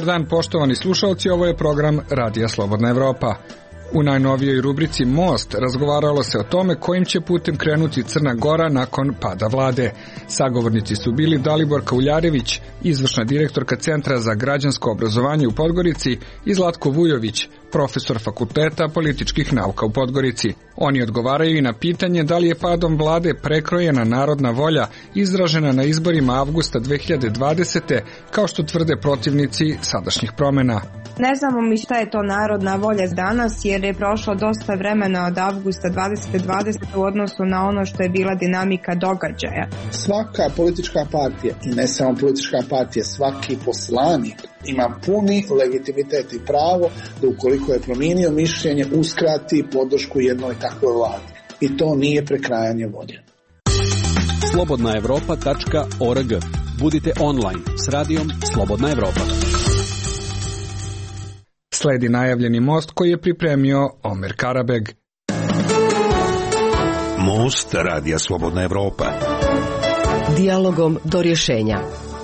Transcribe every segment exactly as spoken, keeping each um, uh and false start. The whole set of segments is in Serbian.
Dobar dan, poštovani slušalci, ovo je program Radija Slobodna Evropa. U najnovijoj rubrici Most razgovaralo se o tome kojim će putem krenuti Crna Gora nakon pada vlade. Sagovornici su bili Dalibor Kauljarević, izvršna direktorka Centra za građansko obrazovanje u Podgorici, i Zlatko Vujović, profesor Fakulteta političkih nauka u Podgorici. Oni odgovaraju i na pitanje da li je padom vlade prekrojena narodna volja izražena na izborima avgusta dve hiljade dvadesete. kao što tvrde protivnici sadašnjih promjena. Ne znamo mi šta je to narodna volja danas, jer je prošlo dosta vremena od avgusta dvadeset dvadeset u odnosu na ono što je bila dinamika događaja. Svaka politička partija, i ne samo politička partija, svaki poslanik ima puni legitimitet i pravo da ukoliko je promijenio mišljenje uskrati podršku jednoj takvoj vladi. I to nije prekrajanje volje. slobodna evropa tačka org. Budite online s radijom Slobodna Evropa. Sledi najavljeni most koji je pripremio Omer Karabeg. Most Radija Slobodna Evropa. Dijalogom do rješenja.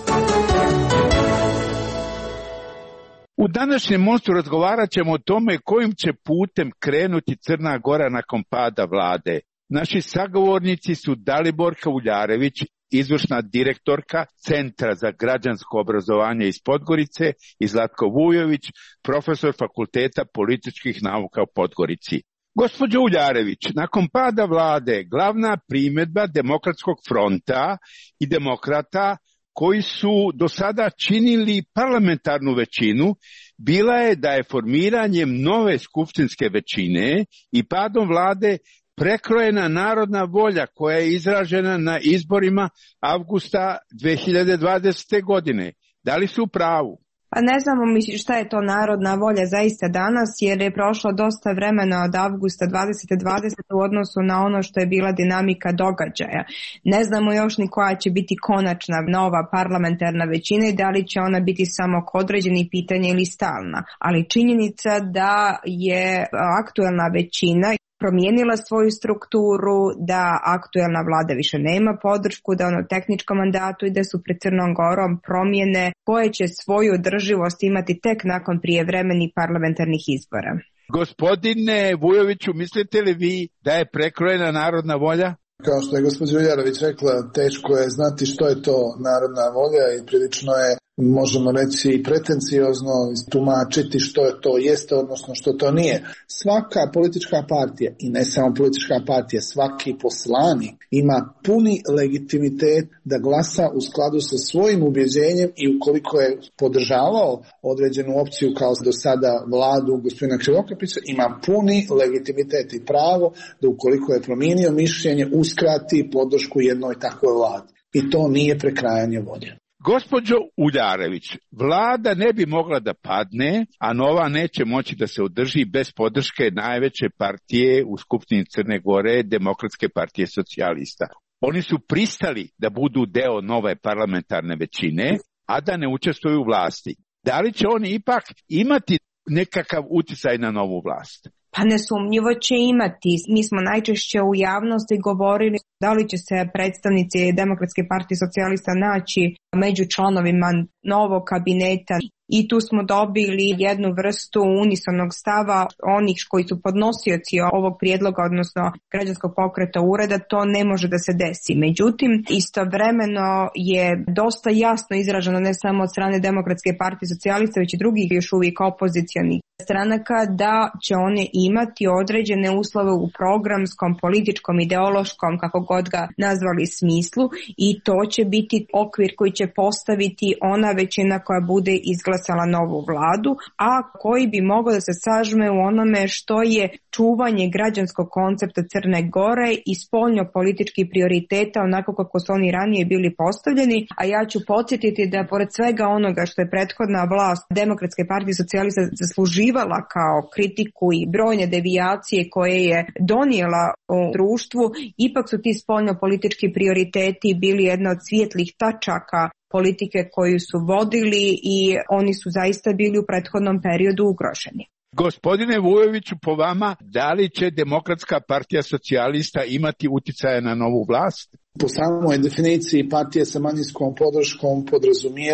U današnjem mostu razgovarat ćemo o tome kojim će putem krenuti Crna Gora nakon pada vlade. Naši sagovornici su Dalibor Kauljarević, izvršna direktorka Centra za građansko obrazovanje iz Podgorice, i Zlatko Vujović, profesor Fakulteta političkih nauka u Podgorici. Gospođo Uljarević, nakon pada vlade, glavna primjedba Demokratskog fronta i demokrata koji su do sada činili parlamentarnu većinu bila je da je formiranjem nove skupštinske većine i padom vlade prekrojena narodna volja koja je izražena na izborima avgusta dve hiljade dvadesete. godine. Da li su u pravu? Pa ne znamo mi šta je to narodna volja zaista danas, jer je prošlo dosta vremena od avgusta dvadeset dvadesete. u odnosu na ono što je bila dinamika događaja. Ne znamo još ni koja će biti konačna nova parlamentarna većina i da li će ona biti samo kod određenih pitanja ili stalna. Ali činjenica da je aktuelna većina promijenila svoju strukturu, da aktuelna vlada više nema podršku, da ono tehničkom mandatu i da su pred Crnom Gorom promjene koje će svoju održivost imati tek nakon prijevremenih parlamentarnih izbora. Gospodine Vujoviću, mislite li vi da je prekrojena narodna volja? Kao što je gospođa Uljarević rekla, teško je znati što je to narodna volja i prilično je, možemo reći, i pretenciozno tumačiti što je to jeste, odnosno što to nije. Svaka politička partija, i ne samo politička partija, svaki poslanik ima puni legitimitet da glasa u skladu sa svojim ubjeđenjem i ukoliko je podržavao određenu opciju kao do sada vladu gospodina Krivokapića, ima puni legitimitet i pravo da ukoliko je promijenio mišljenje uskrati podršku jednoj takvoj vladi. I to nije prekrajanje volje. Gospođo Uljarević, vlada ne bi mogla da padne, a nova neće moći da se održi bez podrške najveće partije u Skupštini Crne Gore, Demokratske partije socijalista. Oni su pristali da budu deo nove parlamentarne većine, a da ne učestvuju u vlasti. Da li će oni ipak imati nekakav utjecaj na novu vlast? Pa nesumnjivo će imati. Mi smo najčešće u javnosti govorili da li će se predstavnici Demokratske partije socijalista naći među članovima novog kabineta. I tu smo dobili jednu vrstu unisonog stava onih koji su podnosioci ovog prijedloga, odnosno građanskog pokreta ureda, to ne može da se desi. Međutim, istovremeno je dosta jasno izraženo ne samo od strane Demokratske partije socijalista, već i drugih još uvijek opozicionih stranaka, da će one imati određene uslove u programskom, političkom, ideološkom, kako god ga nazvali, smislu, i to će biti okvir koji će postaviti ona većina koja bude izglasala novu vladu, a koji bi mogao da se sažme u onome što je čuvanje građanskog koncepta Crne Gore i spoljno-političkih prioriteta onako kako su oni ranije bili postavljeni. A ja ću podsjetiti da pored svega onoga što je prethodna vlast Demokratske partije socijalista zasluživala kao kritiku i brojne devijacije koje je donijela u društvu, ipak su ti spoljno-politički prioriteti bili jedna od svijetlih tačaka politike koju su vodili i oni su zaista bili u prethodnom periodu ugroženi. Gospodine Vujoviću, po vama, da li će Demokratska partija socijalista imati utjecaja na novu vlast? Po samoj definiciji partije sa manjinskom podrškom podrazumijeva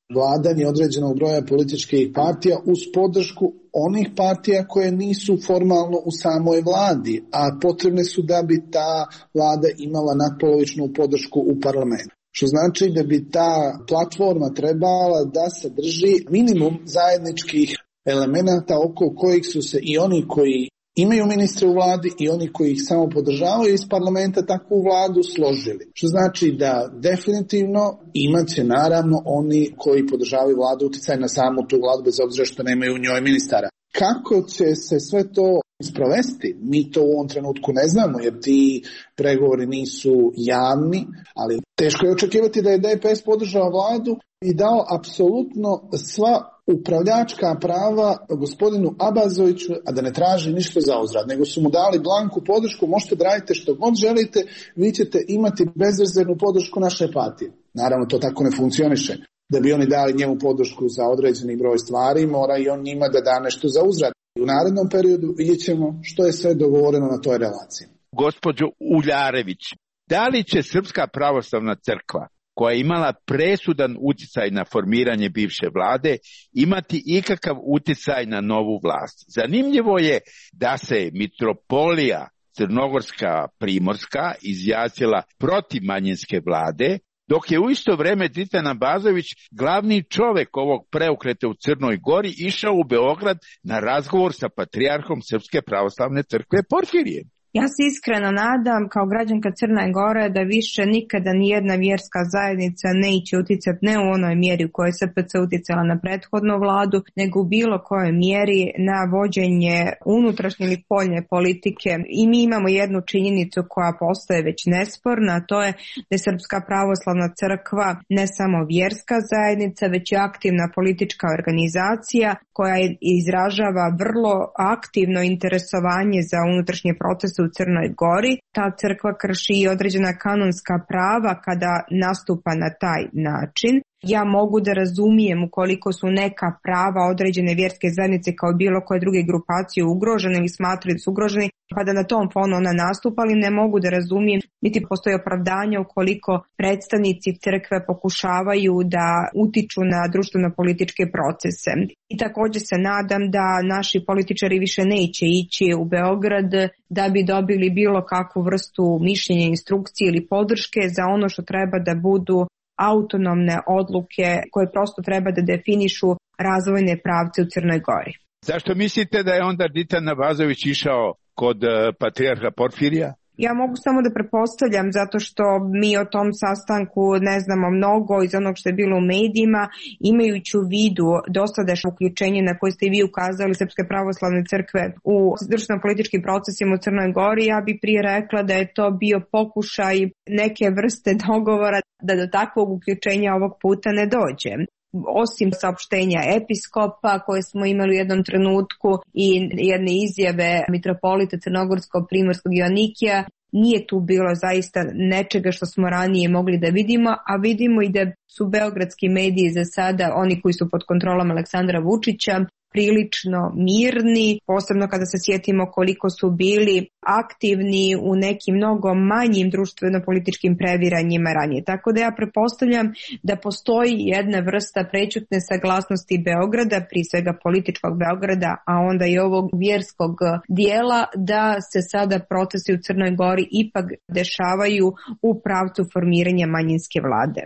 vladanje određenog broja političkih partija uz podršku onih partija koje nisu formalno u samoj vladi, a potrebne su da bi ta vlada imala nadpolovičnu podršku u parlamentu. Što znači da bi ta platforma trebala da sadrži minimum zajedničkih elemenata oko kojih su se i oni koji imaju ministre u vladi i oni koji ih samo podržavaju iz parlamenta takvu vladu složili. Što znači da definitivno imat će naravno oni koji podržavaju vladu utjecaj na samu tu vladu bez obzira što nemaju u njoj ministara. Kako će se sve to sprovesti? Mi to u ovom trenutku ne znamo jer ti pregovori nisu javni, ali teško je očekivati da je D P S podržao vladu i dao apsolutno sva upravljačka prava gospodinu Abazoviću, a da ne traži ništa za uzvrat, nego su mu dali blanku podršku, možete da radite što god želite, vi ćete imati bezrezervnu podršku naše partije. Naravno, to tako ne funkcioniše. Da bi oni dali njemu podršku za određeni broj stvari, mora i on njima da da nešto za uzvrat. U narednom periodu vidjet ćemo što je sve dogovoreno na toj relaciji. Gospođo Uljarević, da li će Srpska pravoslavna crkva, koja je imala presudan utjecaj na formiranje bivše vlade, imati ikakav utjecaj na novu vlast? Zanimljivo je da se mitropolija Crnogorska Primorska izjasnila protiv manjinske vlade, dok je u isto vrijeme Dritan Abazović, glavni čovjek ovog preokreta u Crnoj Gori, išao u Beograd na razgovor sa patrijarhom Srpske pravoslavne crkve Porfirijem. Ja se iskreno nadam kao građanka Crne Gore da više nikada nijedna vjerska zajednica neće utjecati ne u onoj mjeri u kojoj je S P C utjecala na prethodnu vladu, nego u bilo kojoj mjeri na vođenje unutrašnje ili poljne politike. I mi imamo jednu činjenicu koja postaje već nesporna, a to je da je Srpska pravoslavna crkva ne samo vjerska zajednica, već i aktivna politička organizacija koja izražava vrlo aktivno interesovanje za unutrašnje procese u Crnoj Gori. Ta crkva krši i određena kanonska prava kada nastupa na taj način. Ja mogu da razumijem ukoliko su neka prava određene vjerske zajednice kao bilo koje druge grupacije ugrožene ili smatraju da su ugroženi, pa da na tom fonu ona nastupa, ali ne mogu da razumijem niti postoji opravdanje ukoliko predstavnici crkve pokušavaju da utiču na društveno-političke procese. I također se nadam da naši političari više neće ići u Beograd da bi dobili bilo kakvu vrstu mišljenja, instrukcije ili podrške za ono što treba da budu autonomne odluke koje prosto treba da definišu razvojne pravce u Crnoj Gori. Zašto mislite da je onda Dritan Abazović išao kod patrijarha Porfirija? Ja mogu samo da pretpostavljam zato što mi o tom sastanku ne znamo mnogo iz onog što je bilo u medijima, imajući u vidu dosadašnje uključenje na koje ste i vi ukazali Srpske pravoslavne crkve u društveno-političkim procesima u Crnoj Gori. Ja bi prije rekla da je to bio pokušaj neke vrste dogovora da do takvog uključenja ovog puta ne dođe. Osim saopštenja episkopa koje smo imali u jednom trenutku i jedne izjave mitropolita Crnogorskog Primorskog Joanikija, nije tu bilo zaista nečega što smo ranije mogli da vidimo, a vidimo i da su beogradski mediji za sada, oni koji su pod kontrolom Aleksandra Vučića, prilično mirni, posebno kada se sjetimo koliko su bili aktivni u nekim mnogo manjim društveno-političkim previranjima ranije. Tako da ja pretpostavljam da postoji jedna vrsta prećutne saglasnosti Beograda, prije svega političkog Beograda, a onda i ovog vjerskog dijela, da se sada procesi u Crnoj Gori ipak dešavaju u pravcu formiranja manjinske vlade.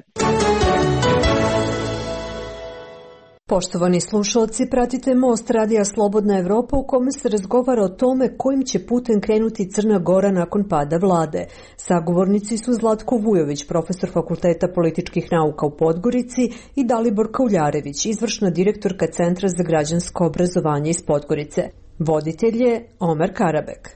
Poštovani slušalci, pratite Most Radija Slobodna Evropa u kome se razgovara o tome kojim će putem krenuti Crna Gora nakon pada vlade. Sagovornici su Zlatko Vujović, profesor Fakulteta političkih nauka u Podgorici, i Dalibor Kauljarević, izvršna direktorka Centra za građansko obrazovanje iz Podgorice. Voditelj je Omer Karabek.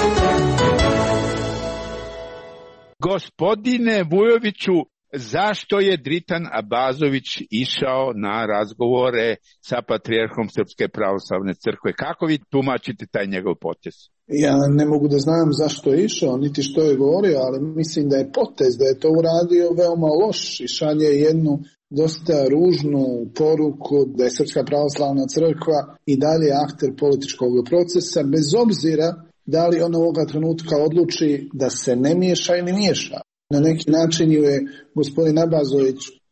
Gospodine Vujoviću, zašto je Dritan Abazović išao na razgovore sa patrijarhom Srpske pravoslavne crkve? Kako vi tumačite taj njegov potez? Ja ne mogu da znam zašto je išao, niti što je govorio, ali mislim da je potez, da je to uradio veoma loš i šalje jednu dosta ružnu poruku da je Srpska pravoslavna crkva i dalje akter političkog procesa, bez obzira da li on ovoga trenutka odluči da se ne miješa ili miješa. Na neki način ju je gospodin Abazović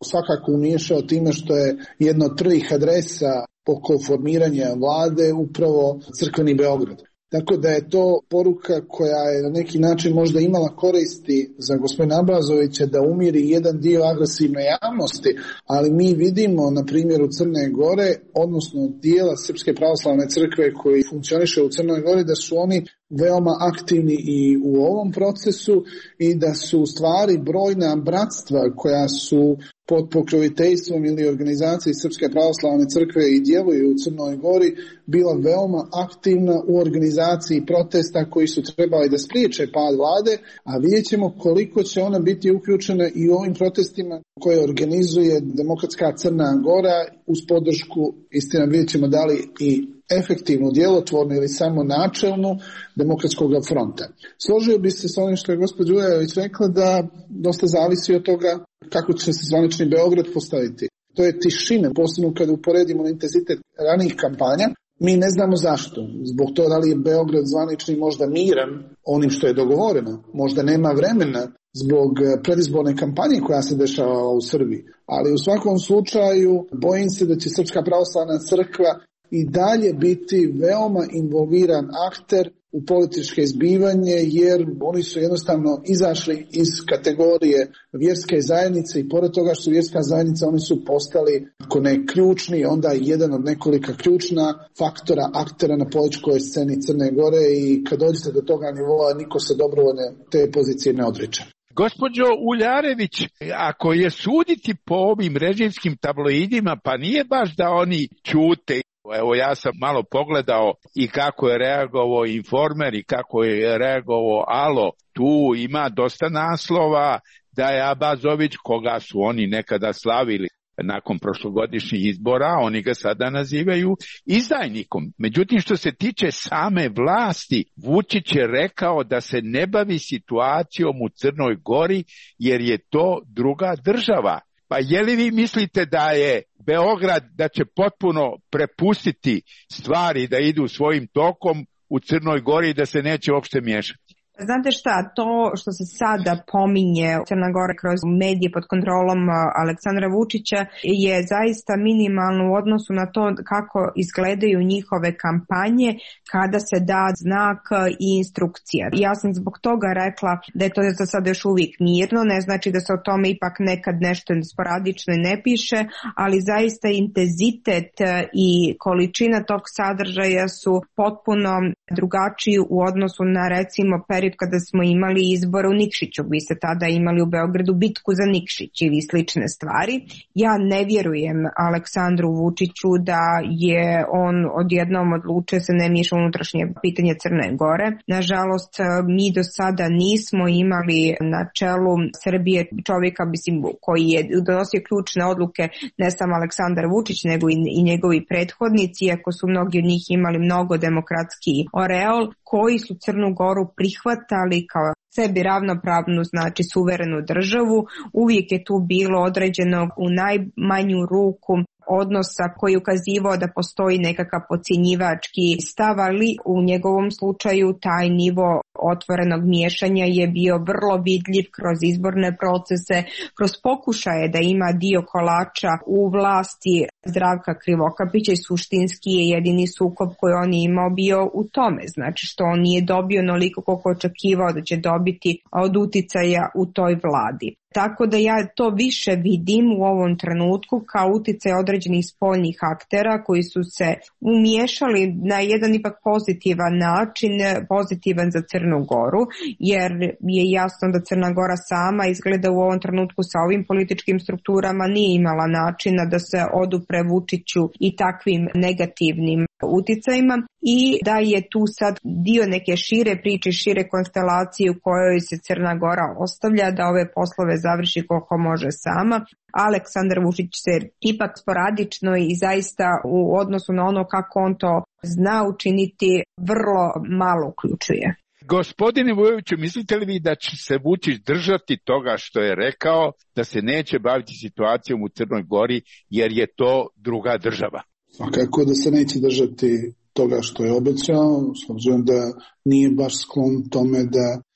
svakako umiješao time što je jedno od prvih adresa oko formiranja vlade upravo crkveni Beograd. Tako da je to poruka koja je na neki način možda imala koristi za gospodina Abazovića da umiri jedan dio agresivne javnosti, ali mi vidimo na primjeru Crne Gore, odnosno dijela Srpske pravoslavne crkve koji funkcioniše u Crnoj Gori, da su oni veoma aktivni i u ovom procesu i da su u stvari brojna bratstva koja su pod pokroviteljstvom ili organizaciji Srpske pravoslavne crkve i djeluju u Crnoj Gori bila veoma aktivna u organizaciji protesta koji su trebali da spriječe pad vlade, a vidjet ćemo koliko će ona biti uključena i u ovim protestima koje organizuje Demokratska Crna Gora uz podršku, istina vidjet ćemo da li i efektivnu, djelotvornu ili samo načelnu Demokratskog fronta. Složio bi se s onim što je gospođa Ujajović rekla da dosta zavisi od toga kako će se zvanični Beograd postaviti. To je tišina, posebno kada uporedimo na intenzitet ranijih kampanja. Mi ne znamo zašto. Zbog toga da li je Beograd zvanični možda miran onim što je dogovoreno. Možda nema vremena zbog predizborne kampanje koja se dešava u Srbiji. Ali u svakom slučaju bojim se da će Srpska pravoslavna crkva i dalje biti veoma involviran akter u političke izbivanje, jer oni su jednostavno izašli iz kategorije vjerske zajednice i pored toga što su vjerska zajednica, oni su postali, ako ne ključni, onda jedan od nekolika ključna faktora, aktera na političkoj sceni Crne Gore i kad dođete do toga nivoa, niko se dobrovoljne te pozicije ne odriče. Gospođo Uljarević, ako je suditi po ovim režimskim tabloidima, pa nije baš da oni ćute. Evo ja sam malo pogledao i kako je reagovao Informer i kako je reagovao Alo. Tu ima dosta naslova da je Abazović, koga su oni nekada slavili nakon prošlogodišnjih izbora, oni ga sada nazivaju izdajnikom. Međutim, što se tiče same vlasti, Vučić je rekao da se ne bavi situacijom u Crnoj Gori jer je to druga država. Pa je li vi mislite da je Beograd da će potpuno prepustiti stvari da idu svojim tokom u Crnoj Gori i da se neće uopšte miješati? Znate šta, to što se sada pominje Crna Gora kroz medije pod kontrolom Aleksandra Vučića je zaista minimalno u odnosu na to kako izgledaju njihove kampanje kada se da znak i instrukcija. Ja sam zbog toga rekla da je to za sada još uvijek mirno, ne znači da se o tome ipak nekad nešto sporadično ne piše, ali zaista intenzitet i količina tog sadržaja su potpuno drugačiji u odnosu na recimo period kada smo imali izbor u Nikšiću. Vi ste tada imali u Beogradu bitku za Nikšić ili slične stvari. Ja ne vjerujem Aleksandru Vučiću da je on odjednom odlučio se ne miješa unutrašnje pitanje Crne Gore. Nažalost, mi do sada nismo imali na čelu Srbije čovjeka mislim, koji je donosio ključne odluke, ne samo Aleksandar Vučić, nego i, i njegovi prethodnici, iako su mnogi od njih imali mnogo demokratski oreol, koji su Crnu Goru prihvatali kao sebi ravnopravnu, znači suverenu državu. Uvijek je tu bilo određeno u najmanju ruku odnosa koji ukazivao da postoji nekakav podcjenjivački stav, ali u njegovom slučaju taj nivo otvorenog miješanja je bio vrlo vidljiv kroz izborne procese, kroz pokušaje da ima dio kolača u vlasti Zdravka Krivokapića i suštinski je jedini sukob koji on imao bio u tome, znači što on nije dobio onoliko koliko očekivao da će dobiti od uticaja u toj vladi. Tako da ja to više vidim u ovom trenutku kao uticaj određenih spoljnih aktera koji su se umiješali na jedan ipak pozitivan način, pozitivan za Crnu Goru, jer je jasno da Crna Gora sama izgleda u ovom trenutku sa ovim političkim strukturama nije imala načina da se odupre Vučiću i takvim negativnim uticajima i da je tu sad dio neke šire priče, šire konstelacije u kojoj se Crna Gora ostavlja da ove poslove završi koliko može sama. Aleksandar Vučić se ipak sporadično i zaista u odnosu na ono kako on to zna učiniti vrlo malo uključuje. Gospodine Vujoviću, mislite li vi da će se Vučić držati toga što je rekao da se neće baviti situacijom u Crnoj Gori jer je to druga država? Svakako da se neće držati toga što je obećao, s obzirom da nije baš sklon tome da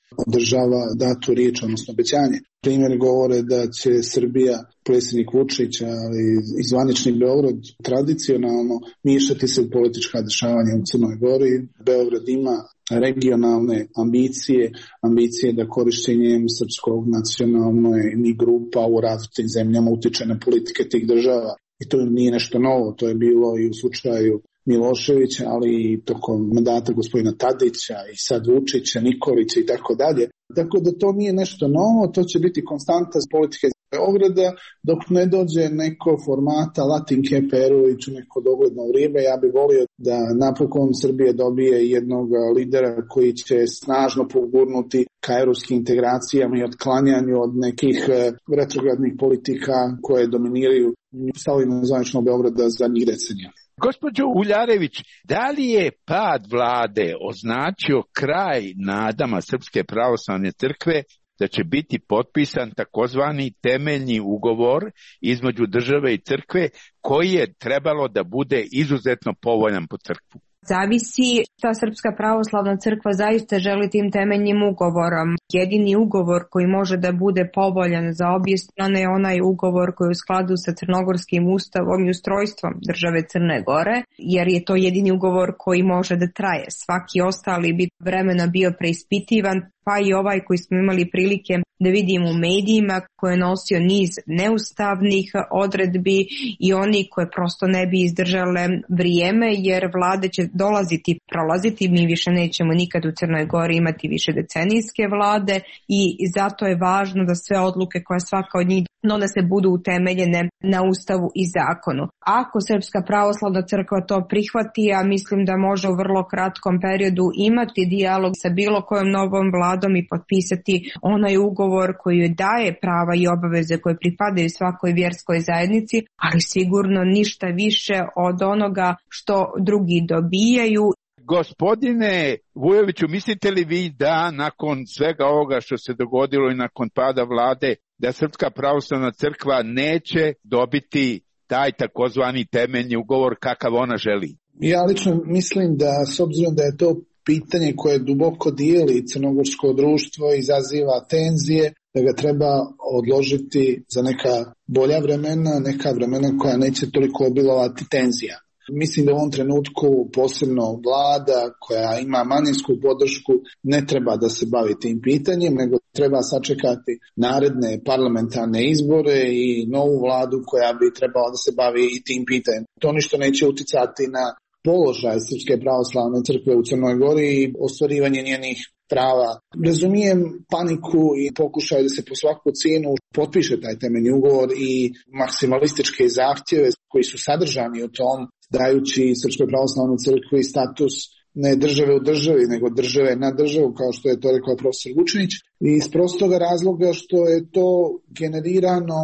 održava datu riječ, odnosno obećanje. Primjer govore da će Srbija, predsjednik Vučić, ali i zvanični Beograd tradicionalno miješati se u politička dešavanja u Crnoj Gori. Beograd ima regionalne ambicije, ambicije da korištenjem srpskog nacionalnih grupa u različitim zemljama utiče na politike tih država. I to nije nešto novo, to je bilo i u slučaju Miloševića, ali i tokom mandata gospodina Tadića i sad Vučića, Nikolića i tako dalje. Tako da to nije nešto novo, to će biti konstanta politike Beograda dok ne dođe neko formata Latinke Perović u neko dogledno vrijeme. Ja bih volio da napokon Srbija dobije jednog lidera koji će snažno pogurnuti ka europskim integracijama i otklanjanju od nekih retrogradnih politika koje dominiraju stavljeno zvanično Beograda zadnjih decenija. Gospođo Uljarević, da li je pad vlade označio kraj nadama Srpske pravoslavne crkve da će biti potpisan takozvani temeljni ugovor između države i crkve koji je trebalo da bude izuzetno povoljan po crkvu? Zavisi šta Srpska pravoslavna crkva zaista želi tim temeljnim ugovorom. Jedini ugovor koji može da bude povoljan za obje strane je onaj ugovor koji je u skladu sa crnogorskim ustavom i ustrojstvom države Crne Gore, jer je to jedini ugovor koji može da traje. Svaki ostali bi vremena bio preispitivan, pa i ovaj koji smo imali prilike da vidimo u medijima, koji je nosio niz neustavnih odredbi i oni koje prosto ne bi izdržale vrijeme, jer vlade će dolaziti, prolaziti, mi više nećemo nikad u Crnoj Gori imati više decenijske vlade i zato je važno da sve odluke koje svaka od njih donese budu utemeljene na ustavu i zakonu. Ako Srpska pravoslavna crkva to prihvati, ja mislim da može u vrlo kratkom periodu imati dijalog sa bilo kojom novom vladom i potpisati onaj ugovor koji joj daje prava i obaveze koje pripadaju svakoj vjerskoj zajednici, ali sigurno ništa više od onoga što drugi dobijaju. Gospodine Vujoviću, mislite li vi da nakon svega ovoga što se dogodilo i nakon pada vlade, da Srpska pravoslavna crkva neće dobiti taj takozvani temeljni ugovor kakav ona želi? Ja lično mislim da, s obzirom da je to pitanje koje duboko dijeli crnogorsko društvo, izaziva tenzije, da ga treba odložiti za neka bolja vremena, neka vremena koja neće toliko obilovati tenzija. Mislim da u ovom trenutku posebno vlada koja ima manjinsku podršku ne treba da se bavi tim pitanjem, nego treba sačekati naredne parlamentarne izbore i novu vladu koja bi trebala da se bavi i tim pitanjem. To ništa neće uticati na položaj Srpske pravoslavne crkve u Crnoj Gori i ostvarivanje njenih prava. Razumijem paniku i pokušaj da se po svaku cijenu potpiše taj temeljni ugovor i maksimalističke zahtjeve koji su sadržani u tom, dajući Srpskoj pravoslavnoj crkvi status ne države u državi, nego države na državu, kao što je to rekao profesor Vučinić, i iz prostoga razloga što je to generirano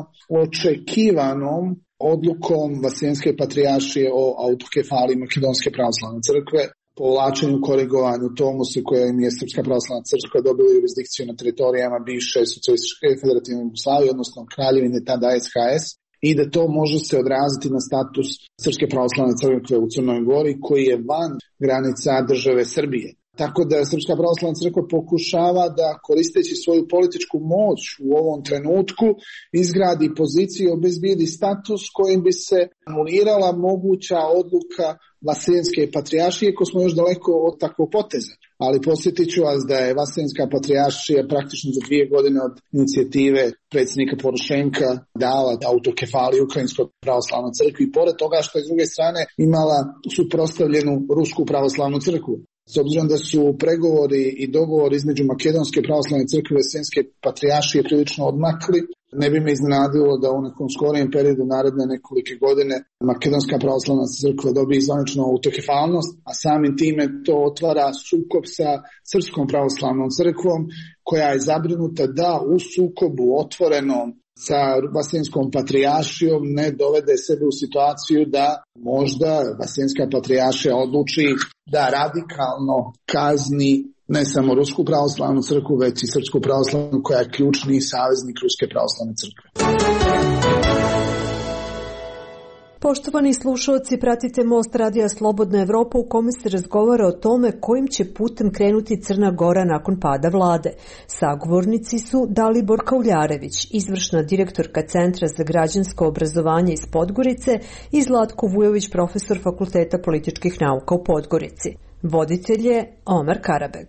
očekivanom odlukom Vaseljenske patrijaršije o autokefaliji Makedonske pravoslavne crkve, povlačenju, korigovanju Tomusa kojim je Srpska pravoslavna crkva dobila jurisdikciju na teritorijama bivše socijalističke federativne Jugoslavije, odnosno Kraljevine, tada S H S, i da to može se odraziti na status Srpske pravoslavne crkve u Crnoj Gori koji je van granica države Srbije. Tako da Srpska pravoslavna crkva pokušava da, koristeći svoju političku moć u ovom trenutku, izgradi poziciju, obezbijedi status kojim bi se anulirala moguća odluka Vaseljenske patrijaršije, ko smo još daleko od takvog poteza. Ali posjetit ću vas da je Vaseljenska patrijaršija praktično za dvije godine od inicijative predsjednika Porošenka dala autokefaliju Ukrajinskoj pravoslavnoj crkvi, i pored toga što je s druge strane imala suprotstavljenu Rusku pravoslavnu crkvu. S obzirom da su pregovori i dogovor između Makedonske pravoslavne crkve i Vaseljenske patrijaršije prilično odmakli, ne bi me iznenadilo da u nekom skorijem periodu naredne nekolike godine Makedonska pravoslavna crkva dobije zvaničnu autokefalnost, a samim time to otvara sukob sa Srpskom pravoslavnom crkvom koja je zabrinuta da u sukobu otvorenom sa Vaseljenskom patrijaršijom ne dovede sebe u situaciju da možda Vaseljenska patrijaršija odluči da radikalno kazni ne samo Rusku pravoslavnu crkvu, već i Srpsku pravoslavnu koja je ključni saveznik Ruske pravoslavne crkve. Poštovani slušalci, pratite Most Radija Slobodna Evropa u kome se razgovara o tome kojim će putem krenuti Crna Gora nakon pada vlade. Sagovornici su Dalibor Kauljarević, izvršna direktorka Centra za građansko obrazovanje iz Podgorice, i Zlatko Vujović, profesor Fakulteta političkih nauka u Podgorici. Voditelj je Omar Karabeg.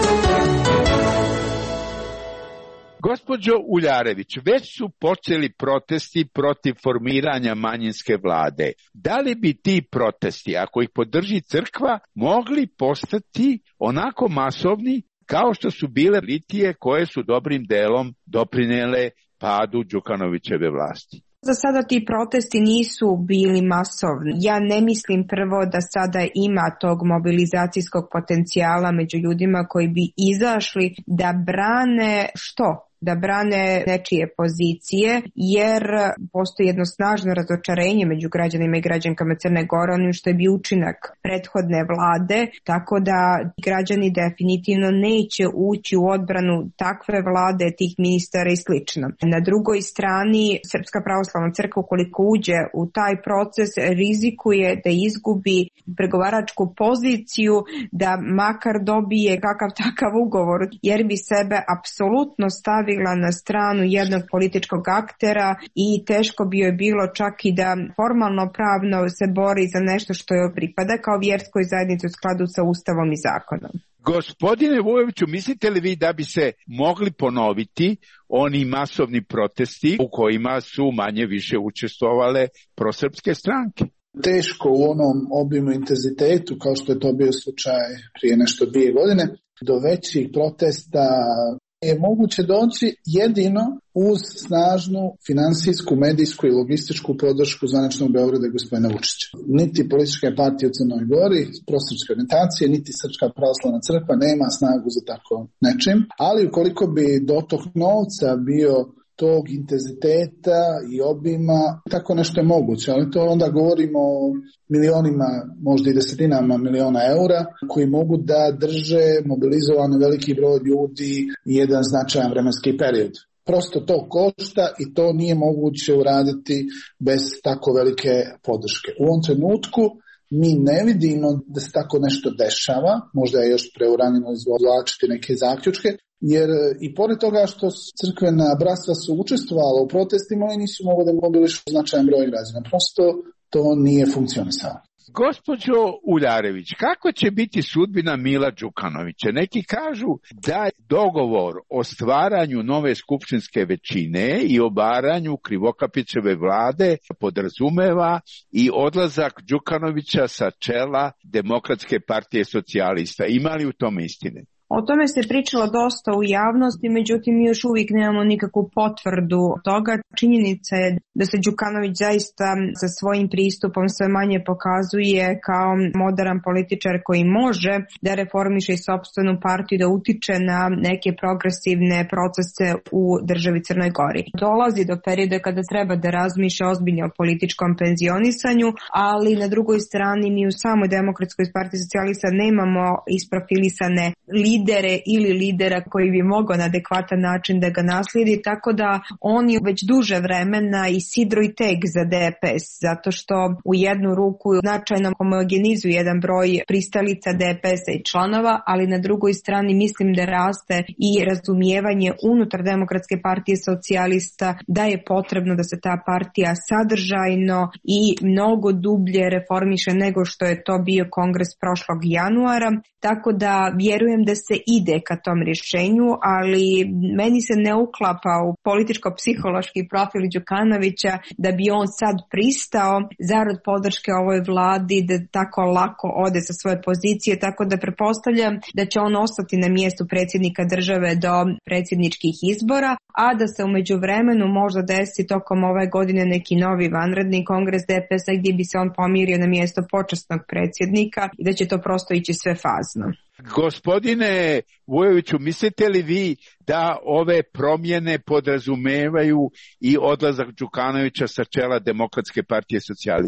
Gospođo Uljarević, već su počeli protesti protiv formiranja manjinske vlade. Da li bi ti protesti, ako ih podrži crkva, mogli postati onako masovni kao što su bile litije koje su dobrim delom doprinele padu Đukanovićeve vlasti? Za sada ti protesti nisu bili masovni. Ja ne mislim prvo da sada ima tog mobilizacijskog potencijala među ljudima koji bi izašli da brane što? Da brane nečije pozicije, jer postoji jedno snažno razočarenje među građanima i građankama Crne Gore onim što je bio učinak prethodne vlade, tako da građani definitivno neće ući u odbranu takve vlade, tih ministara i slično. Na drugoj strani, Srpska pravoslavna crkva, ukoliko uđe u taj proces, rizikuje da izgubi pregovaračku poziciju, da makar dobije kakav takav ugovor, jer bi sebe apsolutno stavili na stranu jednog političkog aktera i teško bi joj bilo čak i da formalno pravno se bori za nešto što joj pripada kao vjerskoj zajednici u skladu sa Ustavom i zakonom. Gospodine Vujoviću, mislite li vi da bi se mogli ponoviti oni masovni protesti u kojima su manje više učestvovale prosrpske stranke? Teško u onom obimu intenzitetu kao što je to bio slučaj prije nešto dvije godine. Do većih protesta je moguće doći jedino uz snažnu finansijsku, medijsku i logističku podršku zvaničnog Beograda i gospodina Vučića. Niti političke partije u Crnoj Gori, prosrpske orijentacije, niti Srpska pravoslavna crkva nema snagu za tako nečim, ali ukoliko bi dotok novca bio tog intenziteta i obima, tako nešto je moguće, ali to onda govorimo o milionima, možda i desetinama miliona eura, koji mogu da drže mobilizovan veliki broj ljudi i jedan značajan vremenski period. Prosto to košta i to nije moguće uraditi bez tako velike podrške. U ovom trenutku mi ne vidimo da se tako nešto dešava, možda je još preuranjeno izvlačiti neke zaključke, jer i pored toga što crkvena bratstva su učestvovala u protestima, oni nisu mogli da mobilišu značajan broj građana. Prosto to nije funkcionisalo. Gospođo Uljarević, kako će biti sudbina Mila Đukanovića? Neki kažu da dogovor o stvaranju nove skupštinske većine i obaranju Krivokapićeve vlade podrazumeva i odlazak Đukanovića sa čela Demokratske partije socijalista. Ima li u tome istine? O tome se pričalo dosta u javnosti, međutim mi još uvijek nemamo nikakvu potvrdu toga. Činjenica je da se Đukanović zaista sa svojim pristupom sve manje pokazuje kao moderan političar koji može da reformiše i sopstvenu partiju, da utiče na neke progresivne procese u državi Crnoj Gori. Dolazi do perioda kada treba da razmišlja ozbiljno o političkom penzionisanju, ali na drugoj strani mi u samoj Demokratskoj partiji socijalista nemamo isprofilisane lidere ili lidera koji bi mogao na adekvatan način da ga naslijedi, tako da on je već duže vremena i sidro i teg za D P S, zato što u jednu ruku značajno homogenizuje jedan broj pristalica D P S-a i članova, ali na drugoj strani mislim da raste i razumijevanje unutar Demokratske partije socijalista da je potrebno da se ta partija sadržajno i mnogo dublje reformiše nego što je to bio kongres prošlog januara, tako da vjerujem da se ide ka tom rješenju, ali meni se ne uklapa u političko-psihološki profil Đukanovića da bi on sad pristao zarad podrške ovoj vladi da tako lako ode sa svoje pozicije, tako da pretpostavljam da će on ostati na mjestu predsjednika države do predsjedničkih izbora, a da se u međuvremenu možda desi tokom ove godine neki novi vanredni kongres D P S-a gdje bi se on pomirio na mjesto počasnog predsjednika i da će to prosto ići sve fazno. Gospodine Vujoviću, mislite li vi da ove promjene podrazumevaju i odlazak Đukanovića sa čela Demokratske partije socijalista?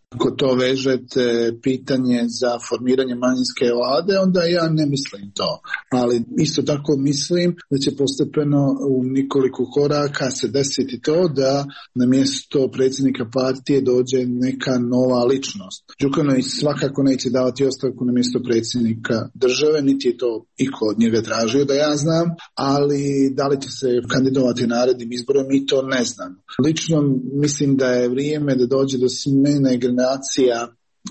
Ako to vežete pitanje za formiranje manjinske vlade, onda ja ne mislim to. Ali isto tako mislim da će postepeno u nekoliko koraka se desiti to da na mjesto predsjednika partije dođe neka nova ličnost. Đukanović svakako neće davati ostavku na mjesto predsjednika države, niti je to iko od njega tražio da ja znam, ali da li će se kandidovati narednim izborom, mi to ne znam. Lično mislim da je vrijeme da dođe do smjene generacija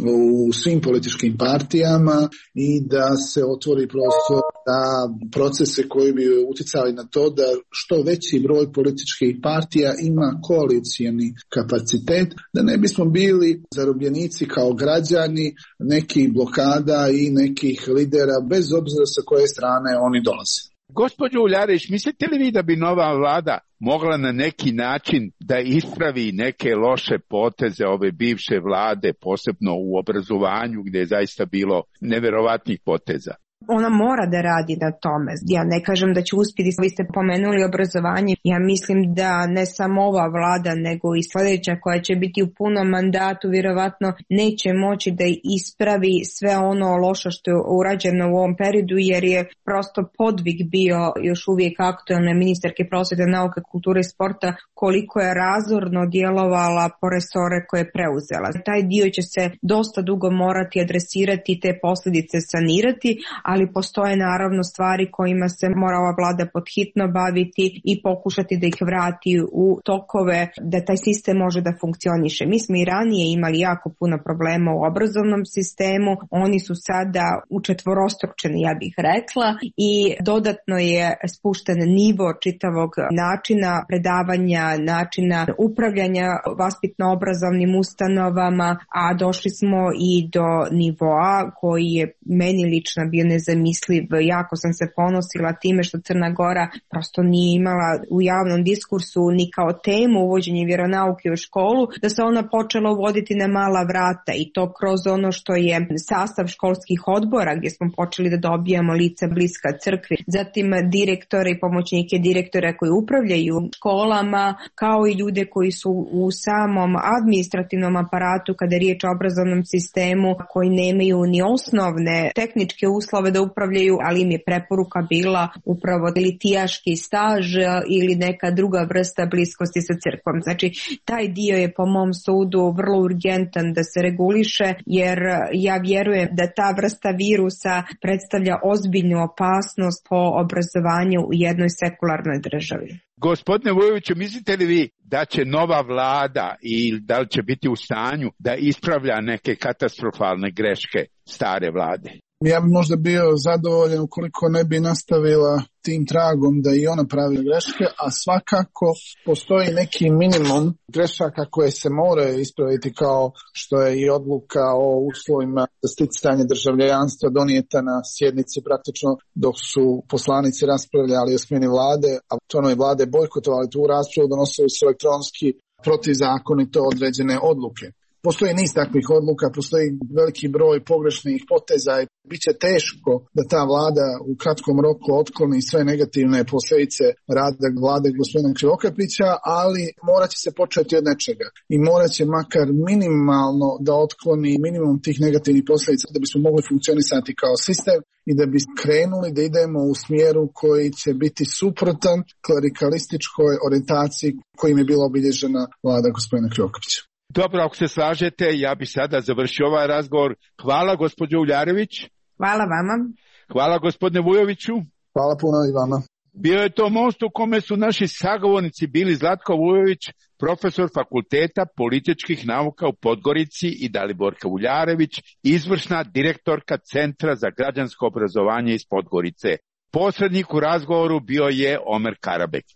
u svim političkim partijama i da se otvori prostor za procese koji bi utjecali na to da što veći broj političkih partija ima koalicijni kapacitet, da ne bismo bili zarobljenici kao građani nekih blokada i nekih lidera bez obzira sa koje strane oni dolaze. Gospođo Uljarić, mislite li vi da bi nova vlada mogla na neki način da ispravi neke loše poteze ove bivše vlade, posebno u obrazovanju gdje je zaista bilo neverovatnih poteza? Ona mora da radi na tome. Ja ne kažem da će uspjeti, vi ste pomenuli obrazovanje. Ja mislim da ne samo ova vlada, nego i sljedeća koja će biti u punom mandatu, vjerovatno neće moći da ispravi sve ono loše što je urađeno u ovom periodu, jer je prosto podvig bio još uvijek aktualne ministarke prosvjete, nauke, kulture i sporta, koliko je razorno djelovala po resore koje je preuzela. Taj dio će se dosta dugo morati adresirati i te posljedice sanirati, ali postoje naravno stvari kojima se mora ova vlada podhitno baviti i pokušati da ih vrati u tokove, da taj sistem može da funkcioniše. Mi smo i ranije imali jako puno problema u obrazovnom sistemu, oni su sada učetvorostručeni, ja bih rekla, i dodatno je spušten nivo čitavog načina predavanja, načina upravljanja vaspitno-obrazovnim ustanovama, a došli smo i do nivoa koji je meni lično bio nezamisliv. Jako sam se ponosila time što Crna Gora prosto nije imala u javnom diskursu ni kao temu uvođenje vjeronauke u školu, da se ona počela uvoditi na mala vrata i to kroz ono što je sastav školskih odbora gdje smo počeli da dobijamo lica bliska crkvi, zatim direktore i pomoćnike direktora koji upravljaju školama, kao i ljude koji su u samom administrativnom aparatu kada je riječ o obrazovnom sistemu, koji nemaju ni osnovne tehničke uslove da upravljaju, ali im je preporuka bila upravo litijaški staž ili neka druga vrsta bliskosti sa crkvom. Znači, taj dio je po mom sudu vrlo urgentan da se reguliše, jer ja vjerujem da ta vrsta virusa predstavlja ozbiljnu opasnost po obrazovanju u jednoj sekularnoj državi. Gospodine Vujoviću, mislite li vi da će nova vlada i da li će biti u stanju da ispravlja neke katastrofalne greške stare vlade? Ja bi možda bio zadovoljan ukoliko ne bi nastavila tim tragom da i ona pravi greške, a svakako postoji neki minimum grešaka koje se moraju ispraviti, kao što je i odluka o uslovima za sticanje državljanstva donijeta na sjednici praktično dok su poslanici raspravljali o smjeni vlade, a članovi vlade bojkotovali tu raspravu, donosili su elektronski protivzakonito određene odluke. Postoji niz takvih odluka, postoji veliki broj pogrešnih poteza i bit će teško da ta vlada u kratkom roku otkloni sve negativne posljedice rada vlade gospodina Krivokapića, ali morat će se početi od nečega i morat će makar minimalno da otkloni minimum tih negativnih posljedica da bismo mogli funkcionisati kao sistem i da bi krenuli da idemo u smjeru koji će biti suprotan klerikalističkoj orijentaciji kojim je bila obilježena vlada gospodina Krivokapića. Dobro, ako se slažete, ja bi sada završio ovaj razgovor. Hvala gospođo Uljarević. Hvala vama. Hvala gospodine Vujoviću. Hvala puno i vama. Bio je to most u kome su naši sagovornici bili Zlatko Vujović, profesor Fakulteta političkih nauka u Podgorici, i Daliborka Uljarević, izvršna direktorka Centra za građansko obrazovanje iz Podgorice. Posrednik u razgovoru bio je Omer Karabek.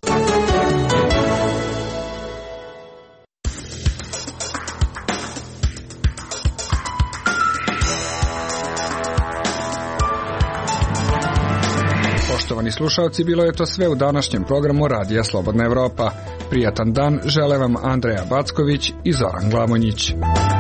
Poštovani slušalci, bilo je to sve u današnjem programu Radija Slobodna Evropa. Prijatan dan žele vam Andreja Backović i Zoran Glamonjić.